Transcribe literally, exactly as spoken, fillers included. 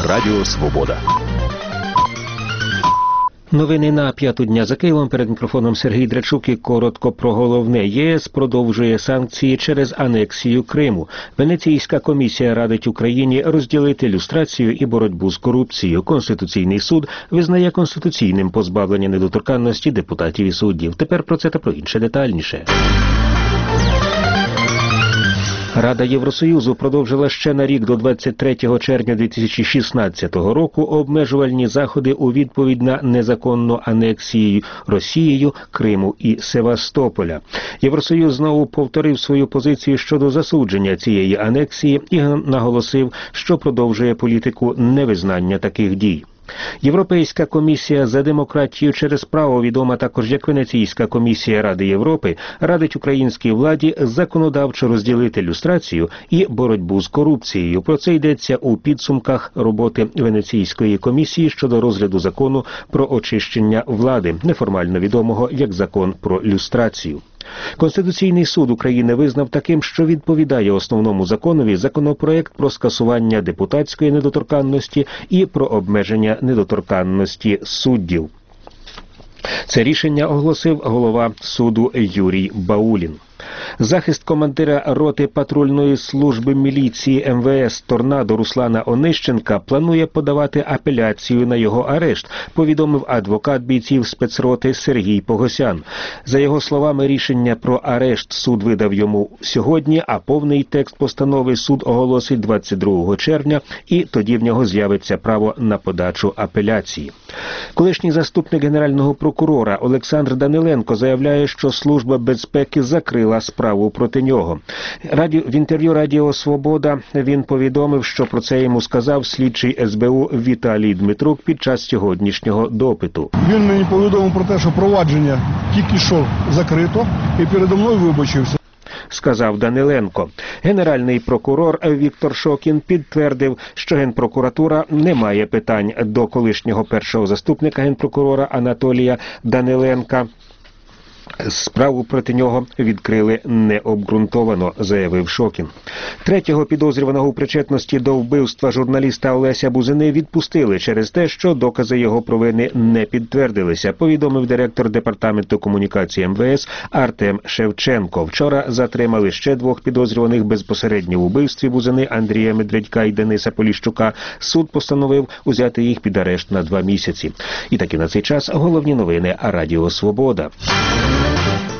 Радіо Свобода. Новини на п'яту дня за Києвом. Перед мікрофоном Сергій Драчук і коротко про головне. ЄС продовжує санкції через анексію Криму. Венеційська комісія радить Україні розділити люстрацію і боротьбу з корупцією. Конституційний суд визнає конституційним позбавлення недоторканності депутатів і суддів. Тепер про це та про інше детальніше. Рада Євросоюзу продовжила ще на рік до двадцять третього червня дві тисячі шістнадцятого року обмежувальні заходи у відповідь на незаконну анексію Росією Криму і Севастополя. Євросоюз знову повторив свою позицію щодо засудження цієї анексії і наголосив, що продовжує політику невизнання таких дій. Європейська комісія за демократію через право, відома також як Венеційська комісія Ради Європи, радить українській владі законодавчо розділити люстрацію і боротьбу з корупцією. Про це йдеться у підсумках роботи Венеційської комісії щодо розгляду закону про очищення влади, неформально відомого як закон про люстрацію. Конституційний суд України визнав таким, що відповідає основному законові законопроект про скасування депутатської недоторканності і про обмеження недоторканності суддів. Це рішення оголосив голова суду Юрій Баулін. Захист командира роти патрульної служби міліції ем ве ес «Торнадо» Руслана Онищенка планує подавати апеляцію на його арешт, повідомив адвокат бійців спецроти Сергій Погосян. За його словами, рішення про арешт суд видав йому сьогодні, а повний текст постанови суд оголосить двадцять другого червня, і тоді в нього з'явиться право на подачу апеляції. Колишній заступник генерального прокурора Олександр Даниленко заявляє, що Служба безпеки закрила справу проти нього. Раді... В інтерв'ю Радіо Свобода він повідомив, що про це йому сказав слідчий ес бе у Віталій Дмитрук під час сьогоднішнього допиту. Він мені повідомив про те, що провадження тільки що закрито, і передо мною вибачився, сказав Даниленко. Генеральний прокурор Віктор Шокін підтвердив, що Генпрокуратура не має питань до колишнього першого заступника Генпрокурора Анатолія Даниленка. Справу проти нього відкрили необґрунтовано, заявив Шокін. Третього підозрюваного у причетності до вбивства журналіста Олеся Бузини відпустили через те, що докази його провини не підтвердилися, повідомив директор департаменту комунікації ем ве ес Артем Шевченко. Вчора затримали ще двох підозрюваних безпосередньо у вбивстві Бузини Андрія Медведька і Дениса Поліщука. Суд постановив узяти їх під арешт на два місяці. І таки на цей час головні новини Радіо Свобода.